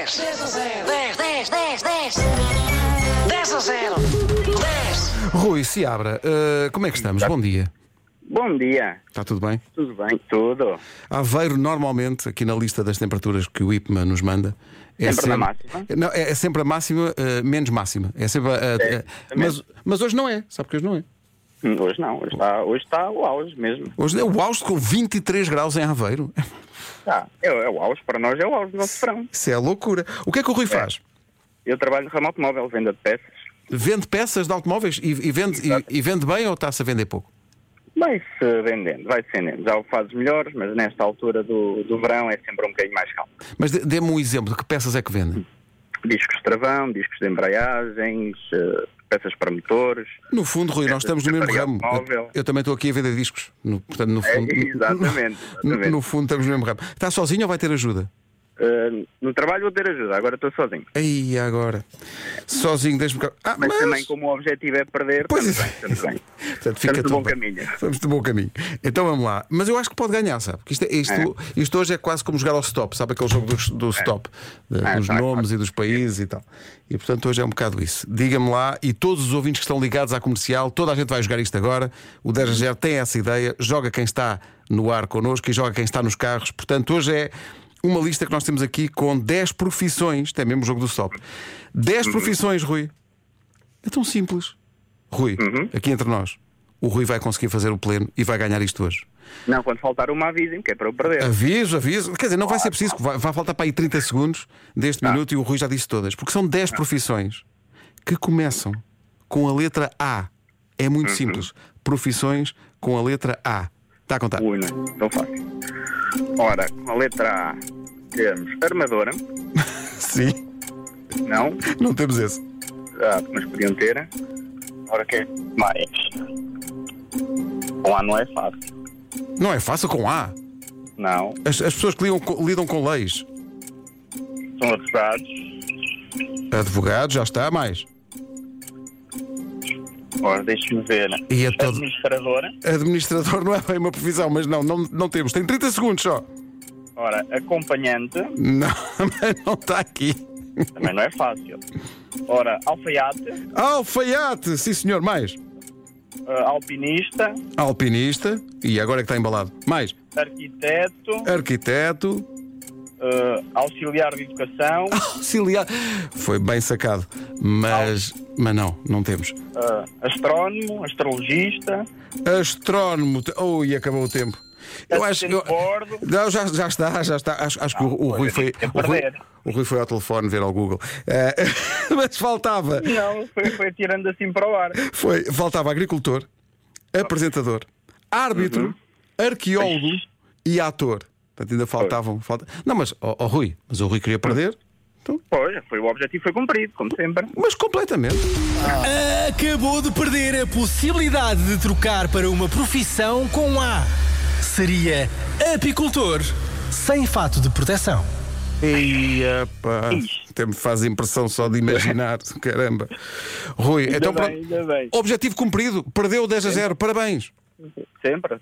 10 a 0. 10 a 0. 10. Rui Seabra, como é que estamos? Bom dia. Bom dia. Está tudo bem? Tudo bem? Tudo. Aveiro, normalmente, aqui na lista das temperaturas que o IPMA nos manda, Sempre na máxima? Não, é sempre a máxima, menos máxima. É sempre mas hoje não é. Sabe que hoje não é? Hoje não. Hoje está o auge mesmo. Hoje é o auge com 23 graus em Aveiro. É o auge. Para nós é o auge do nosso verão. Isso é loucura. O que é que o Rui faz? Eu trabalho no ramo automóvel, venda de peças. Vende peças de automóveis e vende bem ou está-se a vender pouco? Vai-se vendendo, vai-se vendendo. Já o fazes melhores, mas nesta altura do verão é sempre um bocadinho mais calmo. Mas dê-me um exemplo de que peças é que vende. Discos de travão, discos de embreagens, peças para motores. No fundo, Rui, nós estamos no mesmo ramo. Eu também estou aqui a vender discos. Portanto, no fundo, Exatamente. No fundo, estamos no mesmo ramo. Está sozinho ou vai ter ajuda? No trabalho vou ter ajuda, agora estou sozinho. Aí agora. Sozinho, deixa-me cá. Mas também, como o objetivo é perder, pois estamos bem. Portanto, Estamos de bom caminho. Estamos de bom caminho. Então vamos lá. Mas eu acho que pode ganhar, sabe? Porque isto hoje é quase como jogar ao stop, sabe? Aquele jogo do stop, dos nomes e dos países e tal. E portanto hoje é um bocado isso. Diga-me lá, e todos os ouvintes que estão ligados à comercial, toda a gente vai jogar isto agora. O 10 a 0 tem essa ideia. Joga quem está no ar connosco e joga quem está nos carros. Portanto, hoje é uma lista que nós temos aqui com 10 profissões. Tem mesmo o jogo do stop. 10 profissões, Rui. É tão simples. Rui, aqui entre nós, o Rui vai conseguir fazer o pleno e vai ganhar isto hoje. Não, quando faltar uma avisem, que é para eu perder. Aviso. Quer dizer, não vai ser preciso, vai faltar para aí 30 segundos deste minuto e o Rui já disse todas. Porque são 10 profissões que começam com a letra A. É muito simples. Profissões com a letra A. Está a contar? Ui, não, tão fácil. Ora, com a letra A temos armadora. Sim. Não? Não temos esse. Mas podiam ter. Ora, que é mais? Com A não é fácil. Não é fácil com A. Não. As pessoas que lidam com leis. São advogados. Advogados, já está, mais. Ora, deixe-me ver. E Administradora. Administrador não é bem uma profissão, mas não temos. Tem 30 segundos só. Ora, acompanhante. Não, mas não está aqui. Também não é fácil. Ora, alfaiate. Alfaiate, sim senhor, mais. Alpinista. Alpinista. E agora é que está embalado. Mais. Arquiteto. Auxiliar de educação. Auxiliar. Foi bem sacado. Mas não temos. Astrónomo, astrologista. Astrónomo. E acabou o tempo. Eu acho que. Não, já está. Acho que o Rui foi. O Rui foi ao telefone ver ao Google. Mas faltava. Não, foi tirando assim para o ar. Faltava agricultor, apresentador, árbitro, arqueólogo e ator. Portanto, ainda faltavam. Não, mas, Rui, mas o Rui queria perder. Então... Pois, o objetivo foi cumprido, como sempre. Mas completamente. Acabou de perder a possibilidade de trocar para uma profissão com A. Seria apicultor sem fato de proteção. Faz impressão só de imaginar. Caramba. Rui, então pronto. Objetivo cumprido. Perdeu 10 a 0. Parabéns. Sempre.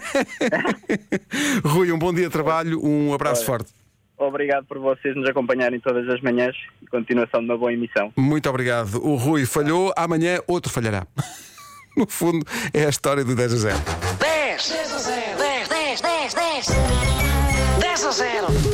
Rui, um bom dia de trabalho. Um abraço forte. Obrigado por vocês nos acompanharem todas as manhãs e continuação de uma boa emissão. Muito obrigado. O Rui falhou, amanhã outro falhará. No fundo, é a história do 10 a 0. 10 a 0. 10 a 0.